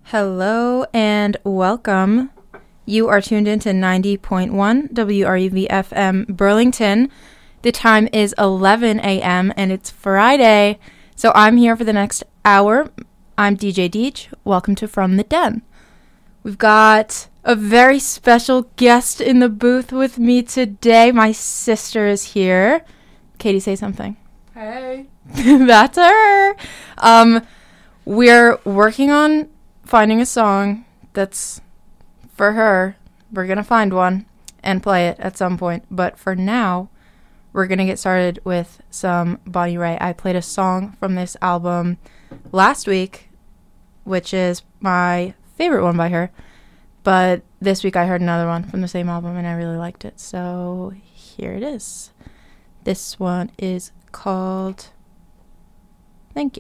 Hello and welcome. You are tuned into 90.1 WRUV FM Burlington. The time is 11 a.m. and it's Friday, so I'm here for the next hour. I'm DJ Deej. Welcome to From the Den. We've got a very special guest in the booth with me today. My sister is here. Katie, say something. Hey. That's her. We're working on finding a song that's for her. We're going to find one and play it at some point. But for now, we're going to get started with some Bonnie Raitt. I played a song from this album last week, which is my favorite one by her. But this week I heard another one from the same album and I really liked it. So here it is. This one is called Thank You.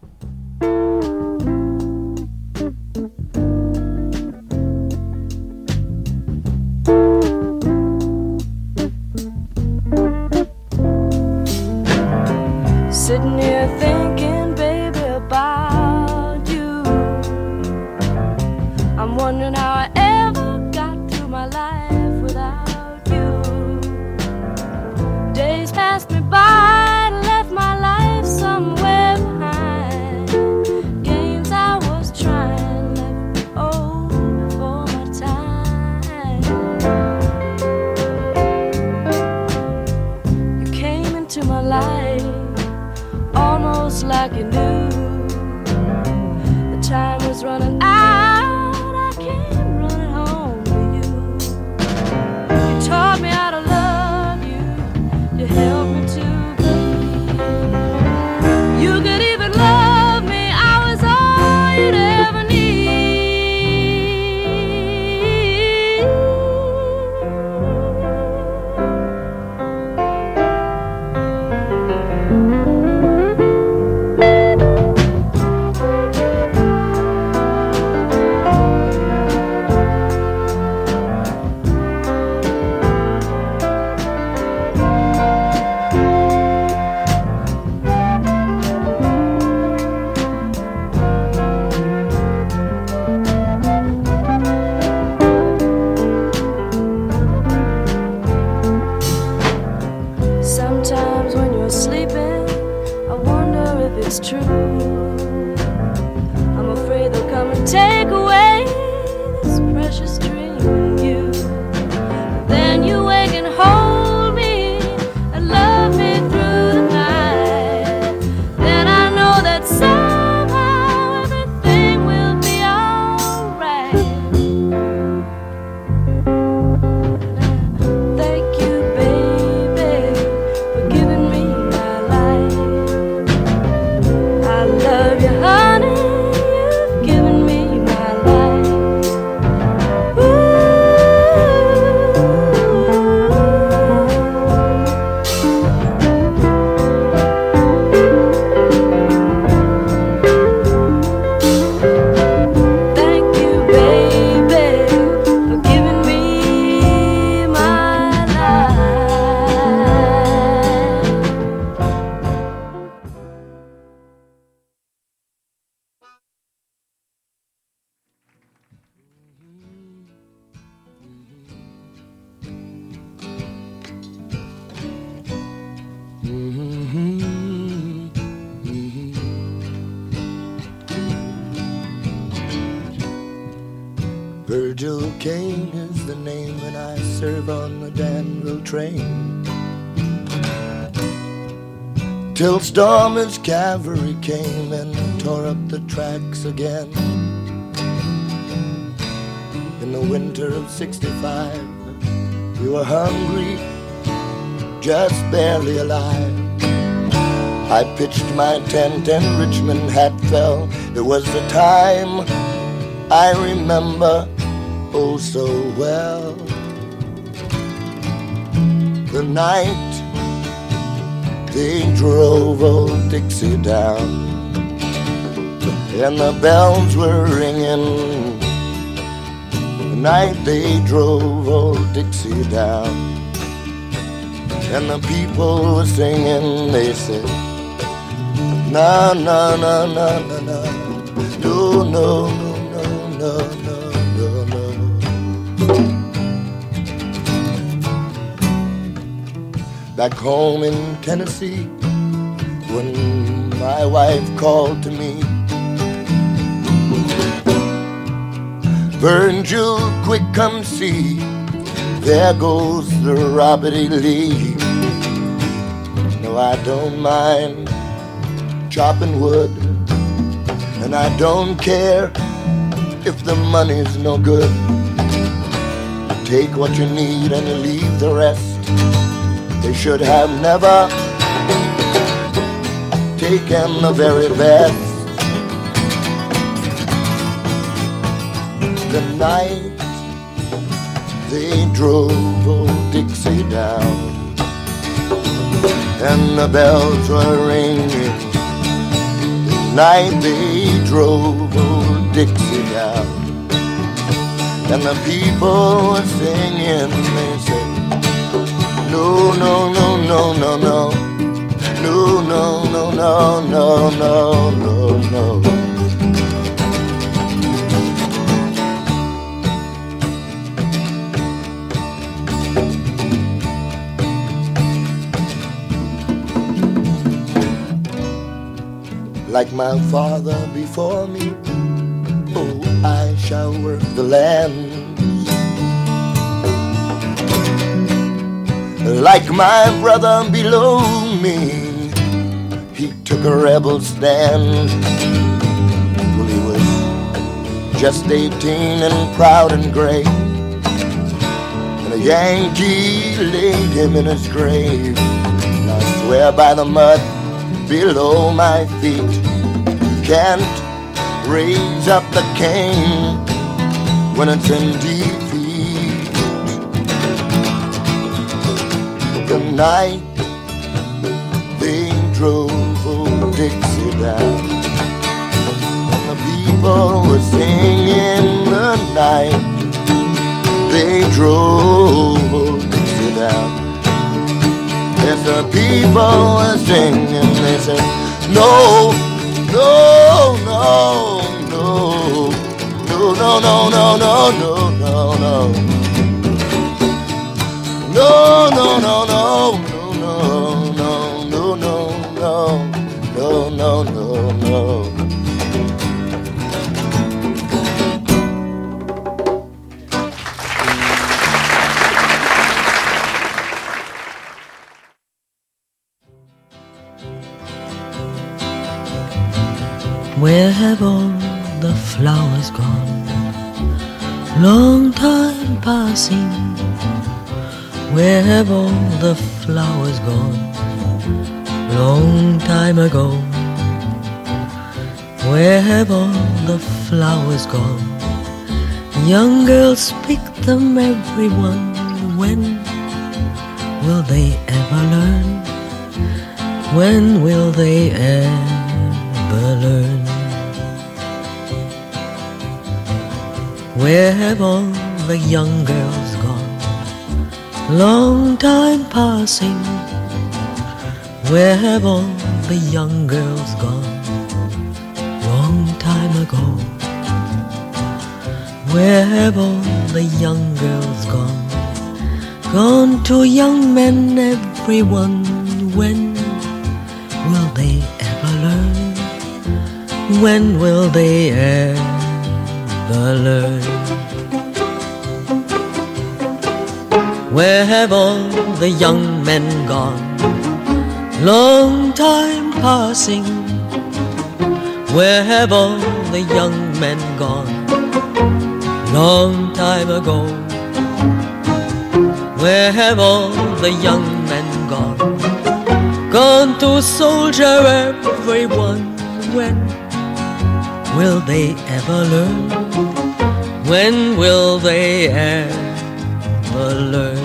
Sitting here thinking, baby, about you. I'm wondering how I ever got through my life without you. Days passed me by and left my life somewhere behind. Games I was trying left me old before my time. You came into my life almost like you knew the time was running out. I came running home to you. You taught me how to love you. You helped me to believe you could even love me. I was all you'd ever need. Sometimes when you're sleeping, I wonder if it's true. I'm afraid they'll come and take away this precious dream in you. Then you wake and hold me and love me through the night. Then I know that somehow everything will be alright. Thank you, baby, for giving me my life. I love you, honey, you've given me my life. Thank you, baby, for giving me my life. Virgil Kane is the name, and I serve on the Danville train. Till Stormer's cavalry came and tore up the tracks again. In the winter of '65, we were hungry, just barely alive. I pitched my tent and Richmond hat fell. It was the time I remember oh so well. The night they drove old Dixie down and the bells were ringing. The night they drove old Dixie down and the people were singing. They said, na na na na na na, no no no no. no, no, no, no. Back home in Tennessee, when my wife called to me, Virgil, quick come see, there goes the Robert E. Lee. No, I don't mind chopping wood, and I don't care if the money's no good. Take what you need and leave the rest. They should have never taken the very best. The night they drove old Dixie down, and the bells were ringing. The night they drove old Dixie down, and the people were singing. They said, no, no, no, no, no, no, no, no, no, no, no, no, no, no. Like my father before me, oh, I shall work the land. Like my brother below me, he took a rebel stand. Well, he was just 18 and proud and gray, and a Yankee laid him in his grave. And I swear by the mud below my feet, can't raise up the cane when it's in defeat. The night they drove old Dixie down, and the people were singing. The night they drove old Dixie down, yes, the people were singing. They said, no, no, no, no, no, no, no, no, no, no, no, no. No, no, no, no, no, no, no, no, no, no, no, no, no. Where have all the flowers gone? Long time passing. Where have all the flowers gone? Long time ago. Where have all the flowers gone? Young girls pick them, everyone. When will they ever learn? When will they ever learn? Where have all the young girls gone? Long time passing. Where have all the young girls gone? Long time ago. Where have all the young girls gone? Gone to young men, everyone. When will they ever learn? When will they ever learn? Where have all the young men gone? Long time passing. Where have all the young men gone? Long time ago. Where have all the young men gone? Gone to soldier, everyone. When will they ever learn? When will they ever learn?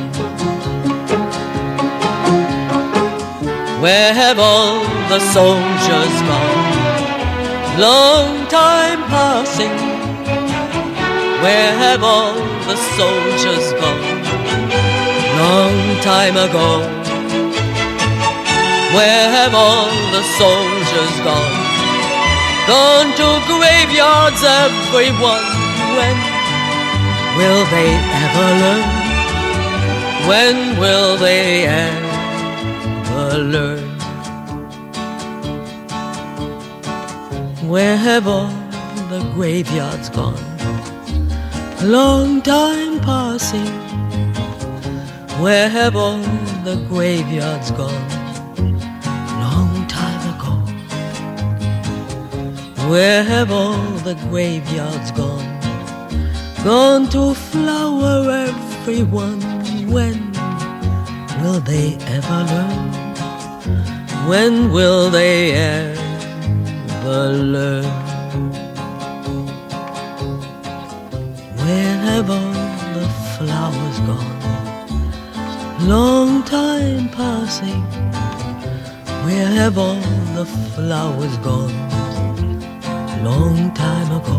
Where have all the soldiers gone? Long time passing. Where have all the soldiers gone? Long time ago. Where have all the soldiers gone? Gone to graveyards, everyone. when will they ever learn? When will they ever learn? Where have all the graveyards gone? Long time passing. Where have all the graveyards gone? Long time ago. Where have all the graveyards gone? Gone to flower everyone. When will they ever learn? When will they ever learn? Where have all the flowers gone? Long time passing. Where have all the flowers gone? Long time ago.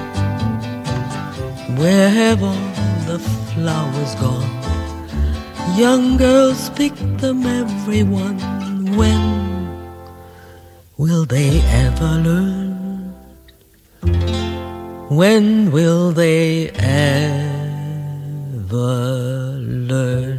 Where have all the flowers gone? Young girls pick them, everyone. When will they ever learn? When will they ever learn?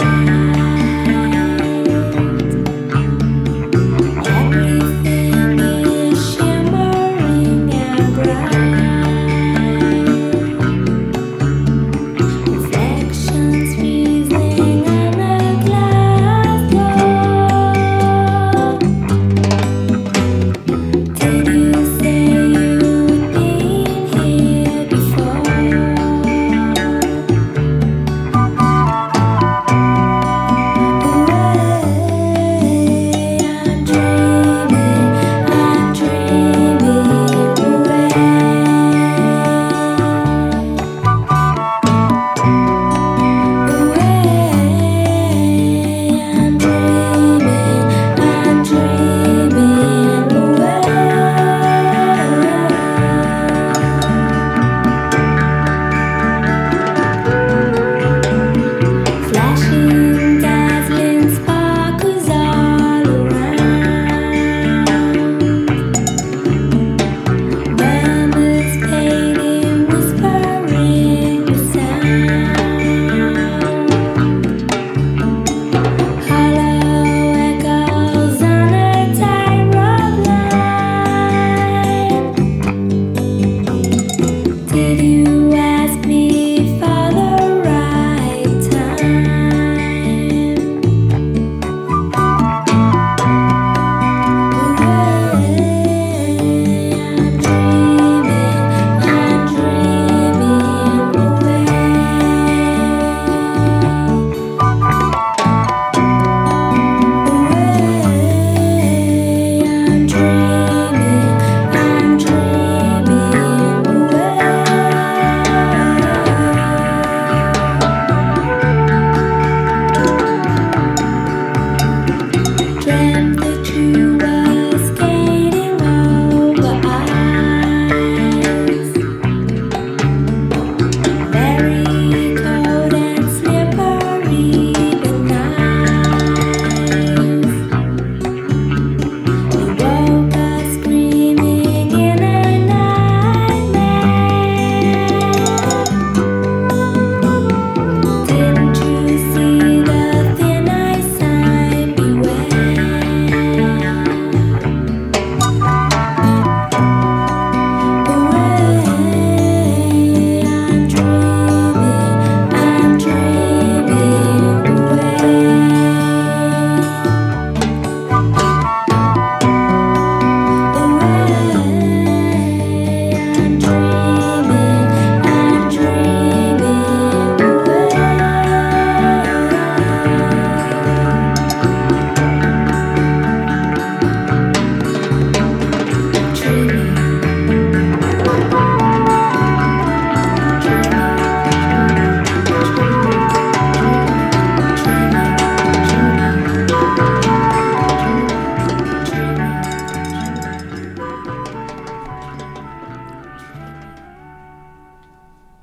Everything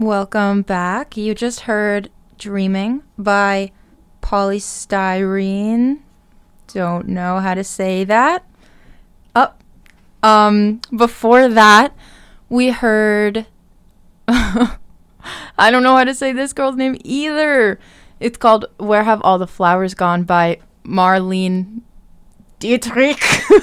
Welcome back. You just heard Dreaming by Polystyrene. Don't know how to say that. Before that, we heard... I don't know how to say this girl's name either. It's called Where Have All the Flowers Gone by Marlene Dietrich.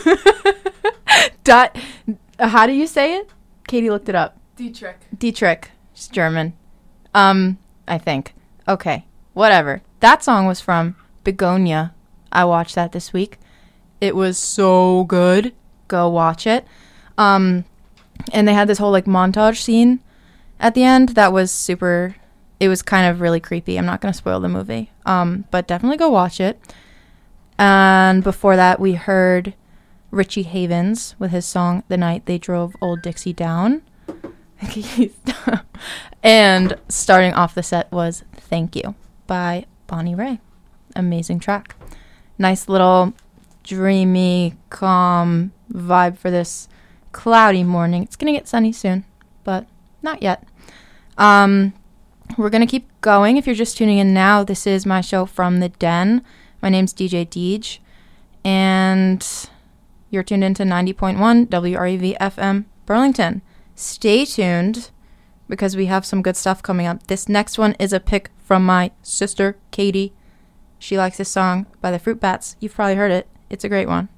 How do you say it? Katie looked it up. Dietrich. She's German. I think. Okay. Whatever. That song was from Begonia. I watched that this week. It was so good. Go watch it. And they had this whole like montage scene at the end that was super... It was kind of really creepy. I'm not going to spoil the movie. But definitely go watch it. And before that, we heard Richie Havens with his song The Night They Drove Old Dixie Down. And starting off the set was Thank You by Bonnie Raitt. Amazing track. Nice little dreamy, calm vibe for this cloudy morning. It's going to get sunny soon, but not yet. We're going to keep going. If you're just tuning in now, this is my show From the Den. My name's DJ Deej, and you're tuned into 90.1 WREV FM Burlington. Stay tuned because we have some good stuff coming up. This next one is a pick from my sister, Katie. She likes this song by the Fruit Bats. You've probably heard it. It's a great one.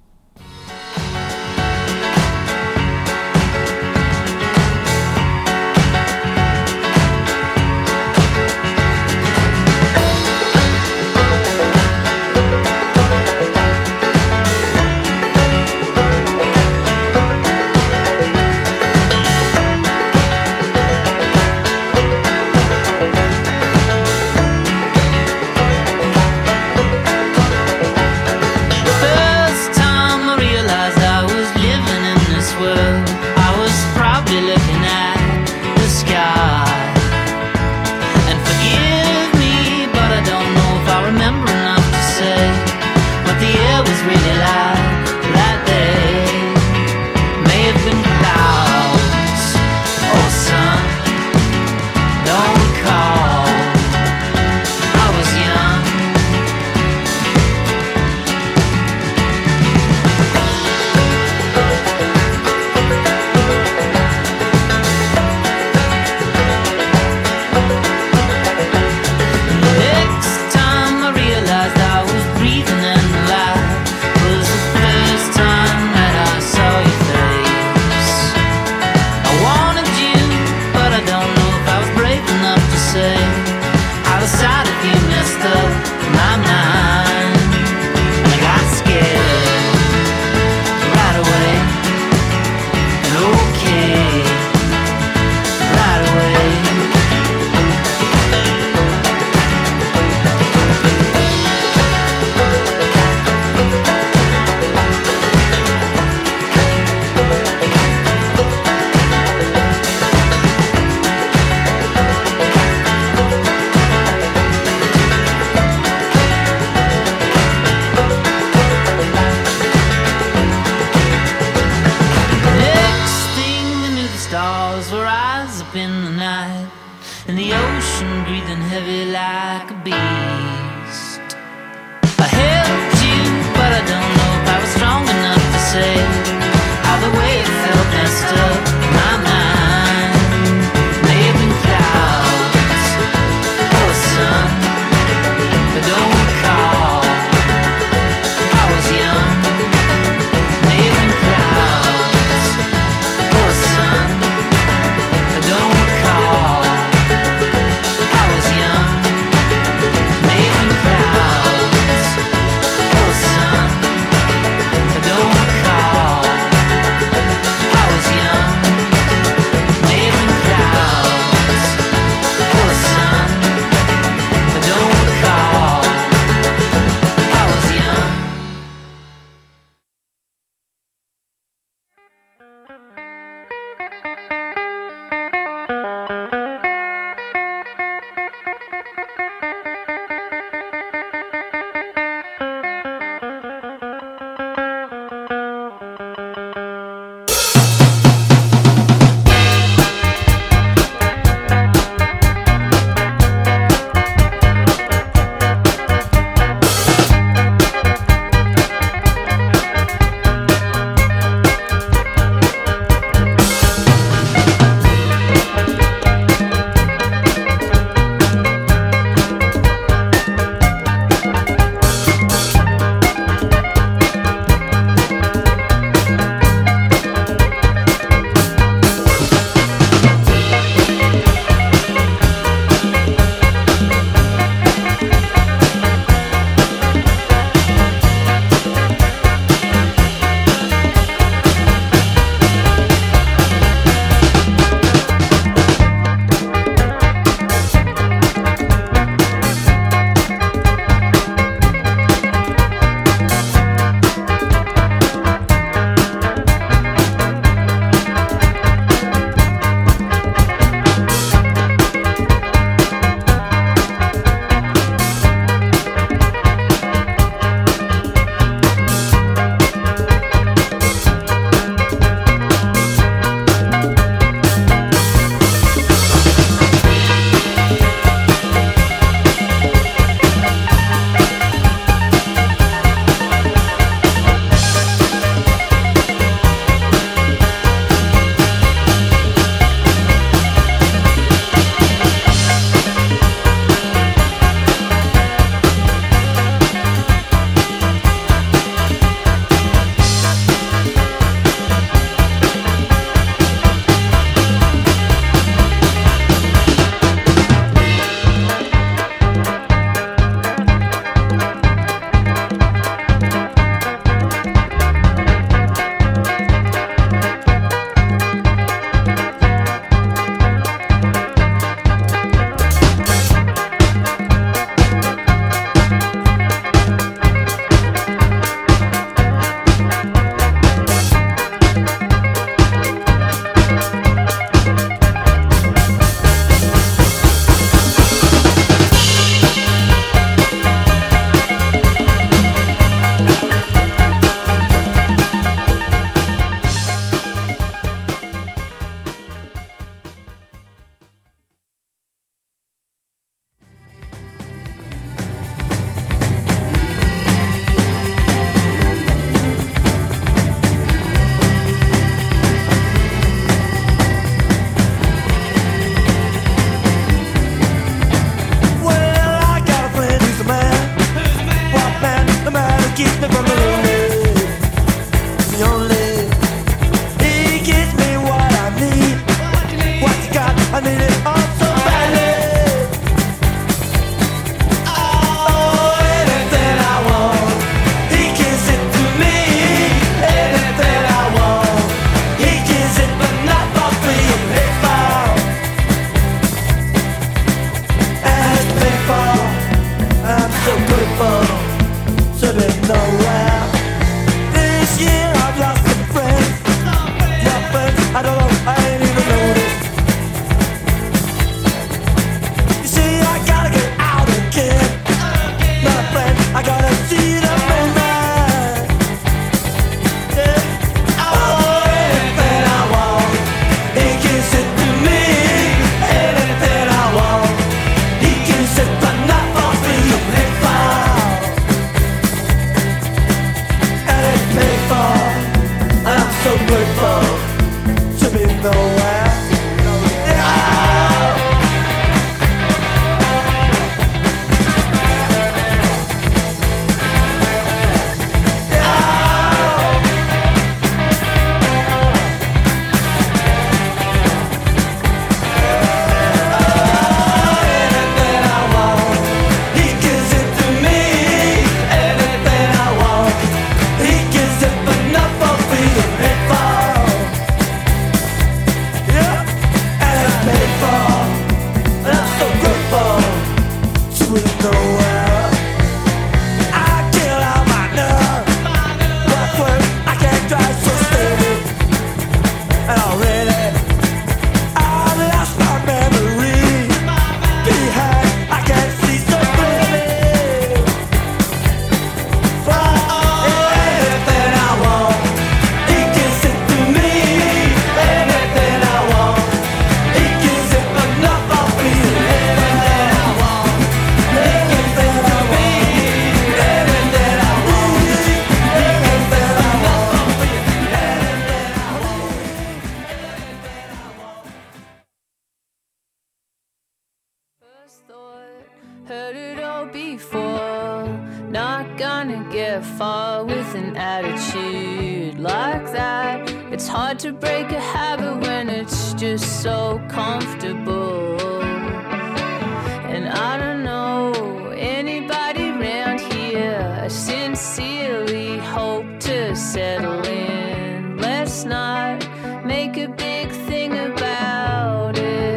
Heard it all before, not gonna get far with an attitude like that. It's hard to break a habit when it's just so comfortable. And I don't know anybody around here. I sincerely hope to settle in. Let's not make a big thing about it.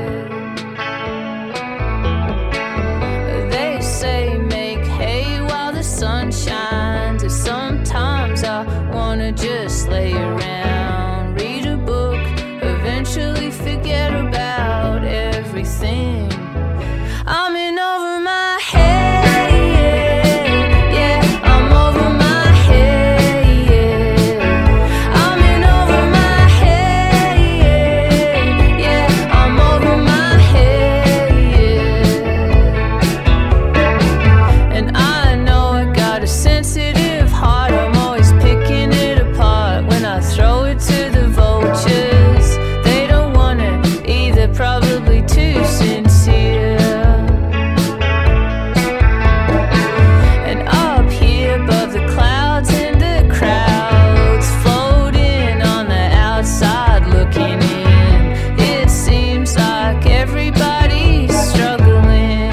They say make hay while the sun shines. And sometimes I wanna just lay around, read a book, eventually forget about everything. I'm in over my head, yeah, I'm over my head, yeah. I'm in over my head, yeah, I'm over my head, yeah. And I know I got a sensitive heart, I'm always picking it apart when I throw it to the vultures. They don't want it either, probably too sincere. And up here above the clouds and the crowds floating on the outside looking in, it seems like everybody's struggling.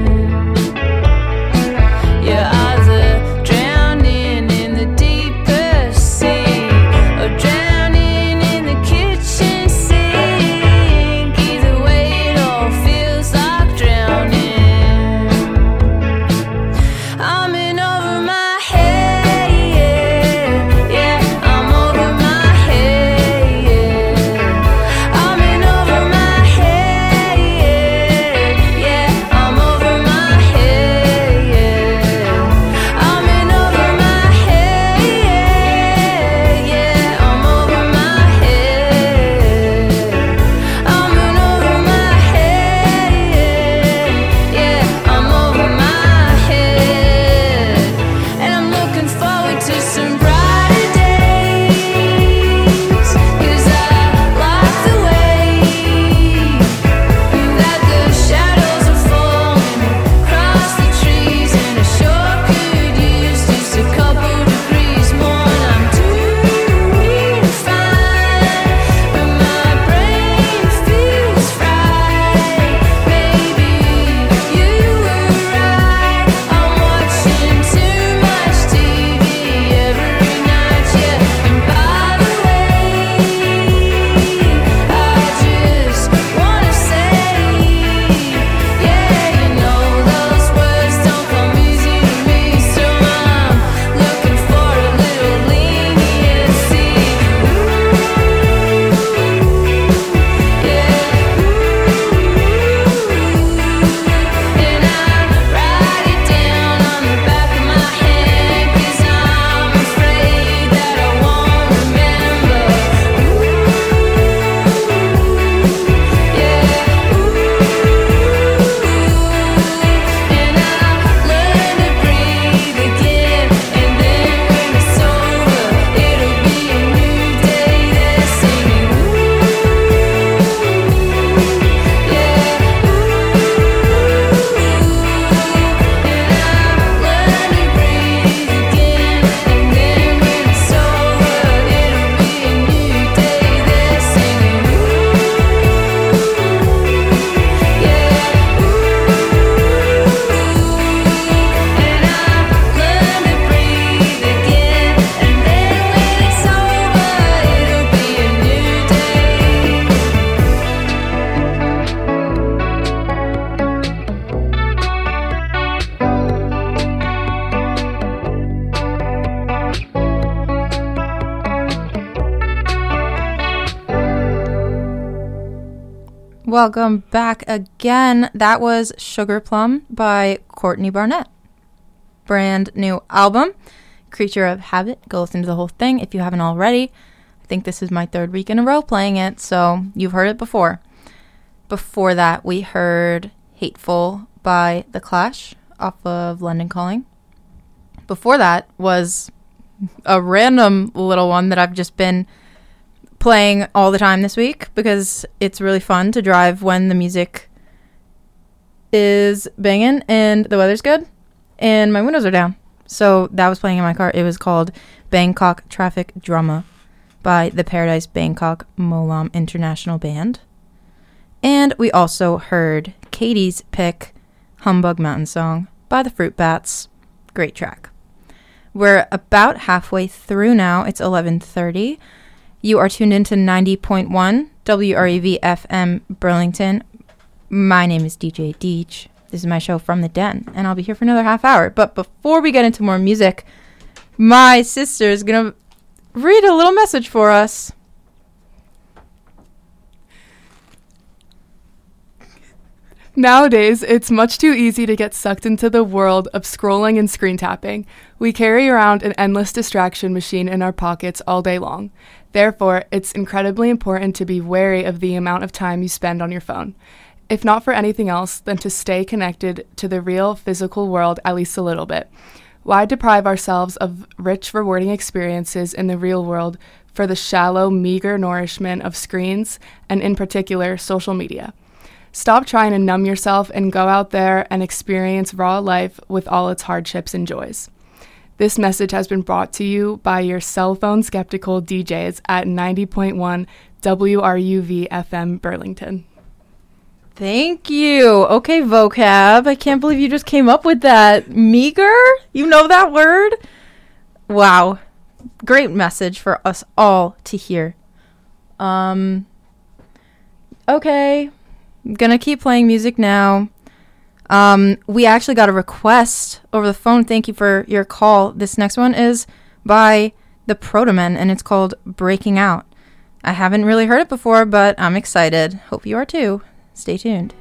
You're either drowning in the deepest sea or drowning in the kitchen sink. Either way it all feels like drowning. I'm in over my head, yeah, I'm over my head, yeah. I'm in over my head, yeah, I'm over my head, yeah. I'm in over my head, yeah, I'm over my head. I'm in over my head, yeah, I'm over my head. And I'm looking forward to some brighter days, 'cause I like the way that the shadows are falling across the trees. And I sure could use just a couple degrees more. And I'm doing fine, but my brain feels fried. Maybe you were right, I'm watching too much TV every night, yeah. And by the way, I just wanna say, yeah, you know those words don't come easy to me, so I'm looking for a little leniency. Yeah, and I write it down on the back of my hand, 'cause I'm afraid that I won't remember. Yeah, and I learn to breathe again, and then when it's over, it'll be a new day. They're singing, yeah, and I learn to breathe again, and then when it's over, it'll be a new day. They're singing, yeah, and I learn to breathe again, and then when it's over, it'll be a new day. Welcome back again. That was Sugar Plum by Courtney Barnett. Brand new album, Creature of Habit. Go listen to the whole thing if you haven't already. I think this is my third week in a row playing it, so you've heard it before. Before that, we heard Hateful by The Clash off of London Calling. Before that was a random little one that I've just been playing all the time this week because it's really fun to drive when the music is banging and the weather's good and my windows are down. So that was playing in my car. It was called Bangkok Traffic Drama by the Paradise Bangkok Molam International Band. And we also heard Katie's pick, Humbug Mountain Song by the Fruit Bats. Great track. We're about halfway through now. It's 11:30. You are tuned into 90.1 WREV FM Burlington. My name is DJ Deech. This is my show From the Den, and I'll be here for another half hour. But before we get into more music, my sister is going to read a little message for us. Nowadays, it's much too easy to get sucked into the world of scrolling and screen tapping. We carry around an endless distraction machine in our pockets all day long. Therefore, it's incredibly important to be wary of the amount of time you spend on your phone. If not for anything else, then to stay connected to the real physical world at least a little bit. Why deprive ourselves of rich, rewarding experiences in the real world for the shallow, meager nourishment of screens, and in particular, social media? Stop trying to numb yourself and go out there and experience raw life with all its hardships and joys. This message has been brought to you by your cell phone skeptical DJs at 90.1 WRUV FM Burlington. Thank you. Okay, vocab. I can't believe you just came up with that. Meager? You know that word? Wow. Great message for us all to hear. Okay. I'm gonna keep playing music now. We actually got a request over the phone. Thank you for your call. This next one is by the Protomen, and it's called Breaking Out. I haven't really heard it before, but I'm excited. Hope you are too. Stay tuned.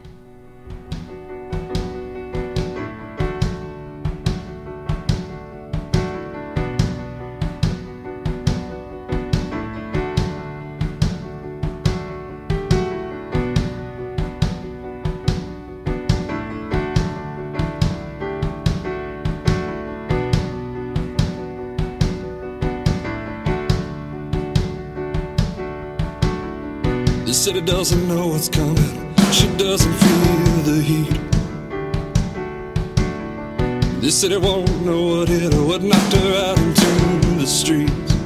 The city doesn't know what's coming. She doesn't feel the heat. This city won't know what hit her, what knocked her out into the streets.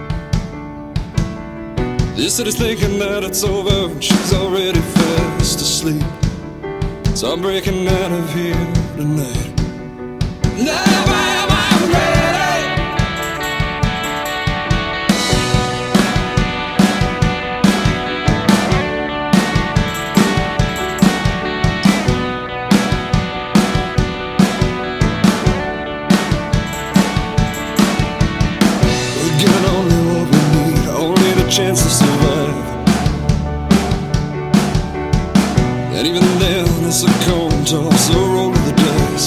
This city's thinking that it's over and she's already fast asleep. So I'm breaking out of here tonight. Now am I ready? Chance to survive, and even then it's a coin toss, so roll of the dice.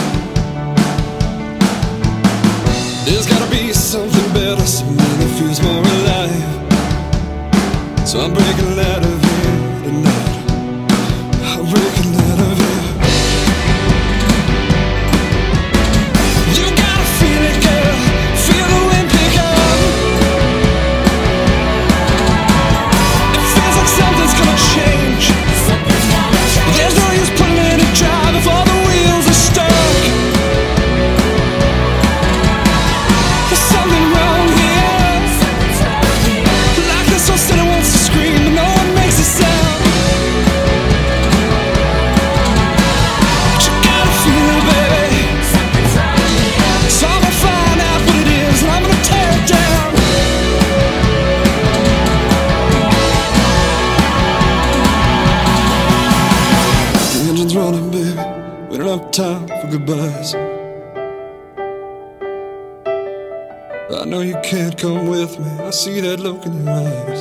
There's gotta be something better, something that feels more alive. So I'm breaking out of here tonight. I'm breaking out of here. You gotta feel it, girl. Feel the wind pick up. Something's gonna change. There's no use putting it in drive if all the wheels are stuck. There's something wrong here. Like this whole city wants to scream, but no one makes a sound. But you gotta feel it, baby. So I'm gonna find out what it is, and I'm gonna tear it down. Running, baby, we don't have time for goodbyes. I know you can't come with me, I see that look in your eyes.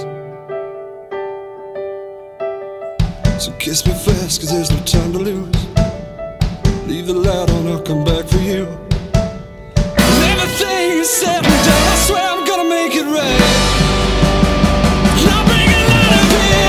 So kiss me fast, cause there's no time to lose. Leave the light on, I'll come back for you. And everything is said and done, I swear I'm gonna make it right. I'll bring it out of here.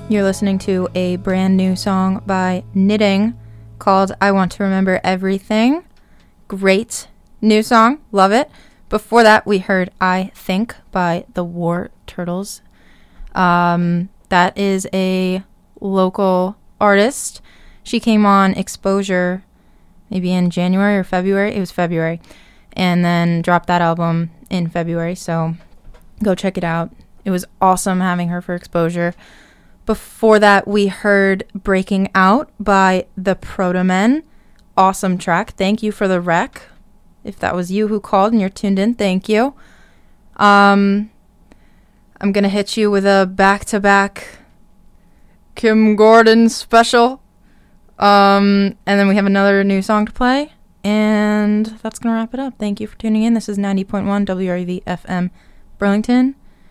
You're listening to a brand new song by Knitting called I Want to Remember Everything. Great new song. Love it. Before that, we heard I Think by the War Turtles. That is a local artist. She came on Exposure maybe in January or February. It was February. And then dropped that album in February. So go check it out. It was awesome having her for Exposure. Before that, we heard Breaking Out by the Protomen. Awesome track. Thank you for the rec. If that was you who called and you're tuned in, thank you. I'm going to hit you with a back-to-back Kim Gordon special. And then we have another new song to play. And that's going to wrap it up. Thank you for tuning in. This is 90.1 WREV FM Burlington.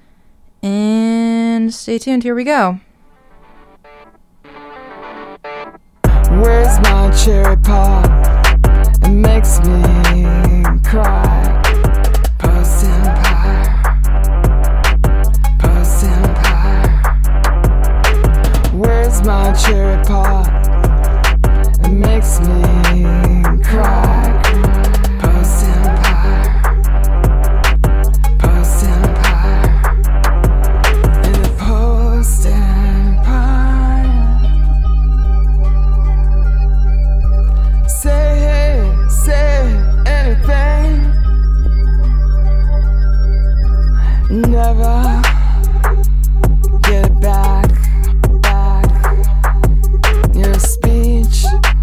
And stay tuned. Here we go. Where's my cherry pop? It makes me cry. Post-Empire, Post-Empire. Where's my cherry pop? It makes me cry. Post-Empire, Post-Empire. In the Post-Empire. Say anything. Never get it back. Your speech,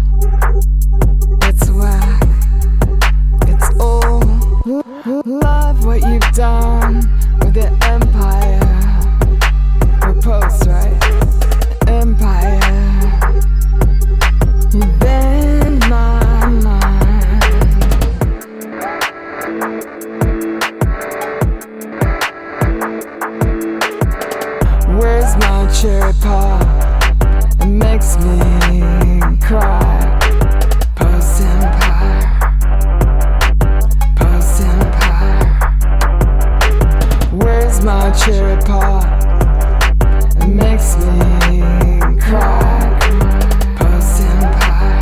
it's whack. It's old. Love what you've done with the empire. We're post, right? Empire. You've been my mind. Where's my cherry pop? It makes me cry. Post-Empire, Post-Empire. Where's my cherry pop? It makes me cry. Post-Empire,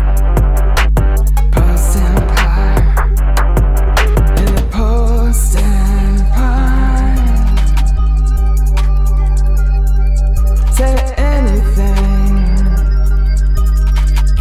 Post-Empire. In the Post-Empire. Say anything.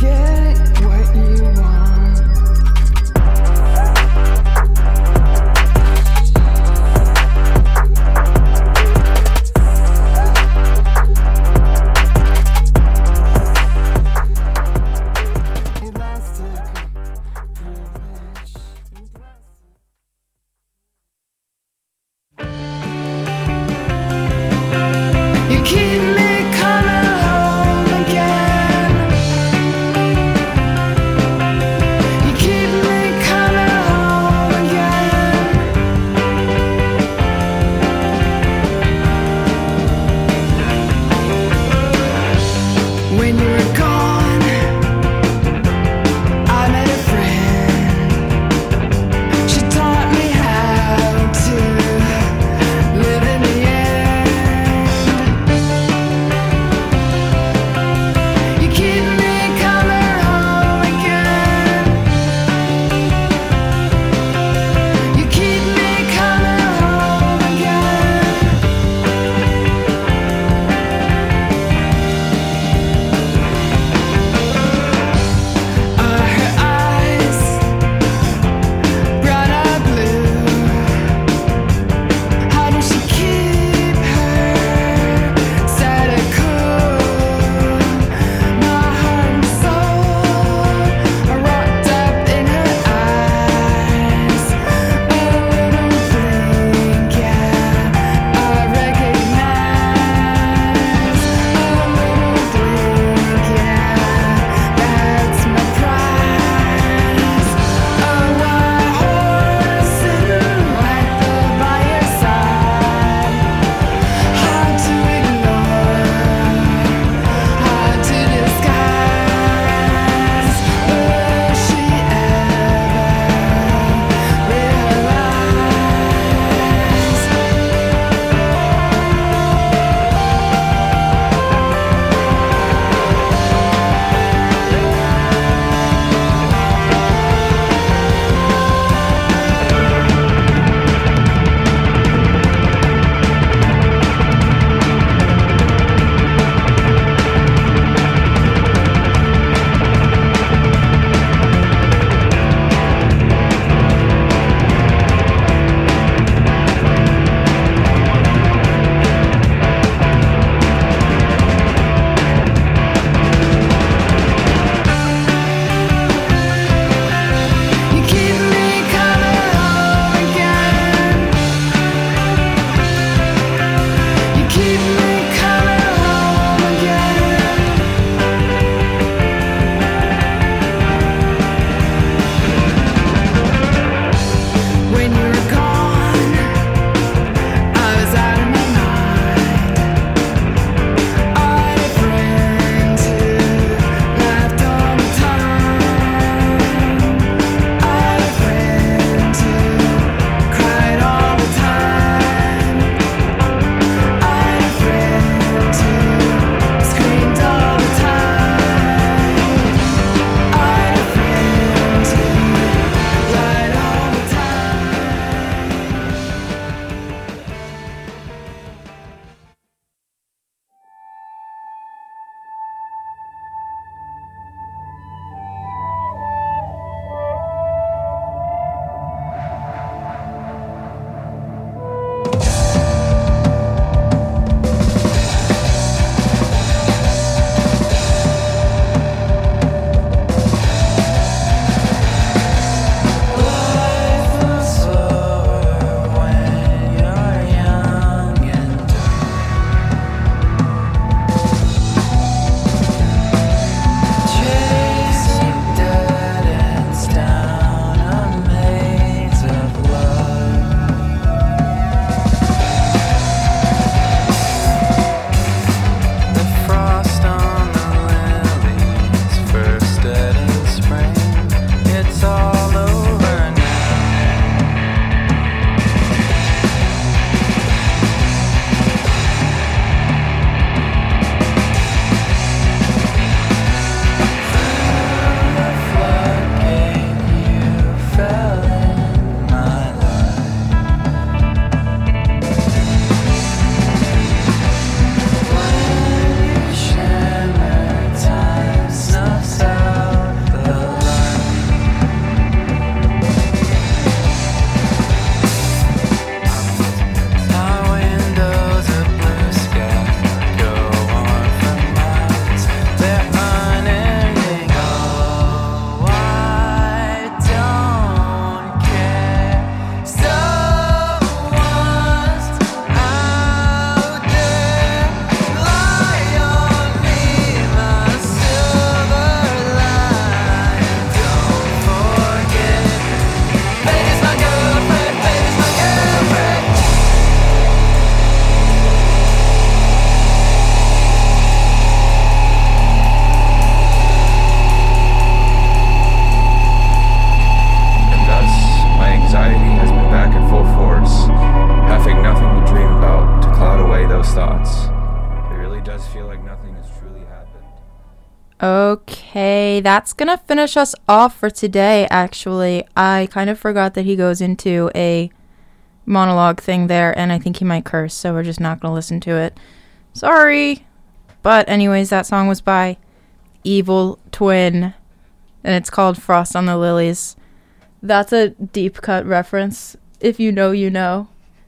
does feel like nothing has truly happened. Okay, that's gonna finish us off for today, actually. I kind of forgot that he goes into a monologue thing there, and I think he might curse, so we're just not gonna listen to it. Sorry! But anyways, that song was by Evil Twin, and it's called Frost on the Lilies. That's a deep cut reference, if you know, you know.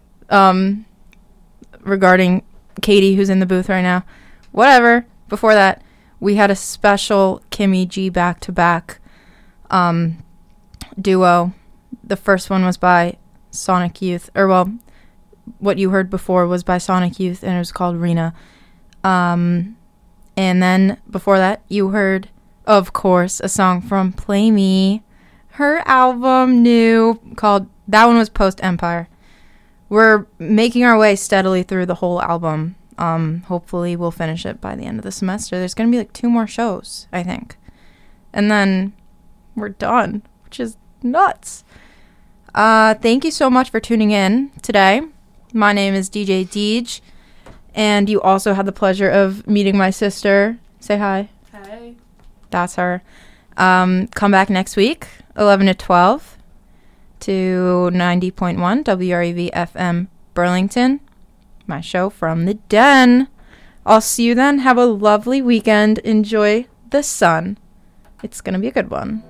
Regarding Katie, who's in the booth right now. Whatever. Before that, we had a special Kimmy G back-to-back duo. The first one was by Sonic Youth. Or, well, what you heard before was by Sonic Youth, and it was called Rena. And then, before that, you heard, of course, a song from Play Me. Her album, new, called... That one was Post-Empire. We're making our way steadily through the whole album. Hopefully we'll finish it by the end of the semester. There's going to be like 2 more shows, I think. And then we're done, which is nuts. Thank you so much for tuning in today. My name is DJ Deej, and you also had the pleasure of meeting my sister. Say hi. Hey. That's her. Come back next week, 11 to 12. To 90.1 WREV FM Burlington, my show from the den. I'll see you then. Have a lovely weekend. Enjoy the sun. It's going to be a good one.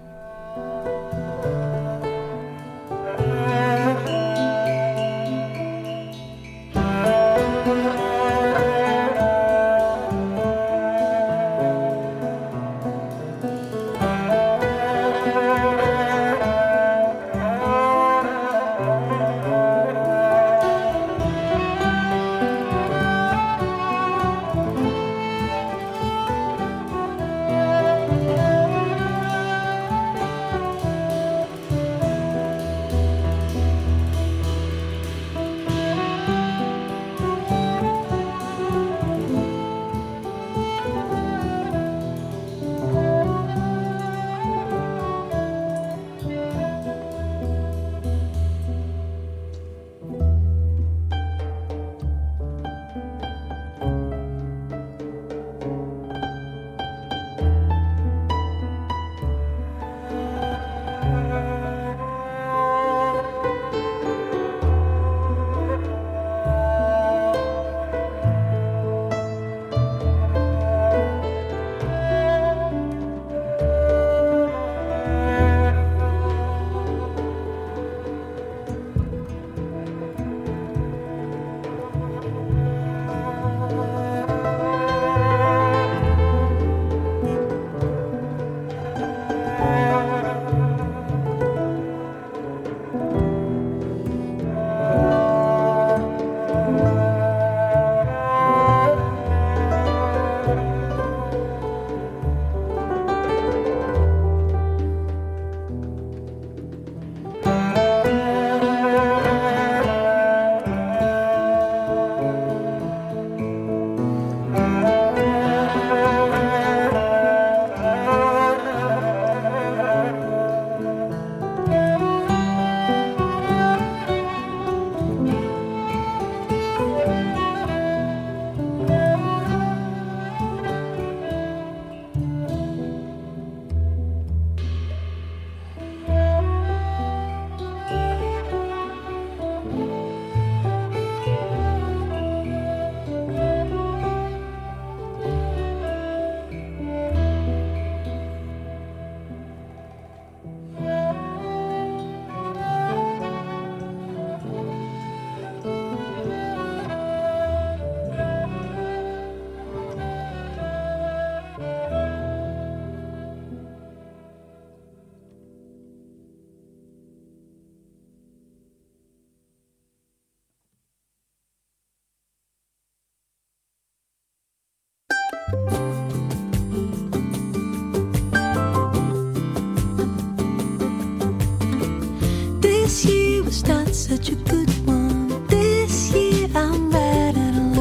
This year was not such a good one. This year I'm bad out of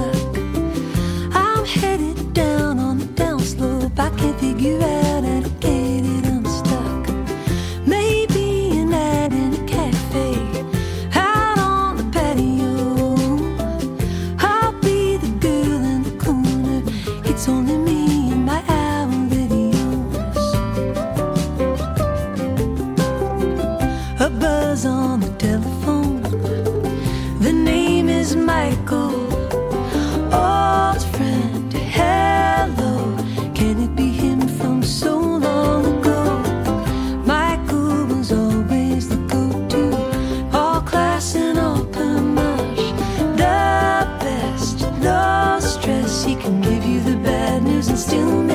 luck. I'm headed down on the downslope. I can't figure out how to get it unstuck. Maybe a night in a cafe, out on the patio. I'll be the girl in the corner, It's only me and my album videos. A buzz on the telephone. The name is Michael. Old friend, hello. Can it be him from so long ago? Michael was always the go-to, all class and all panache. The best, no stress. He can give you the bad news and still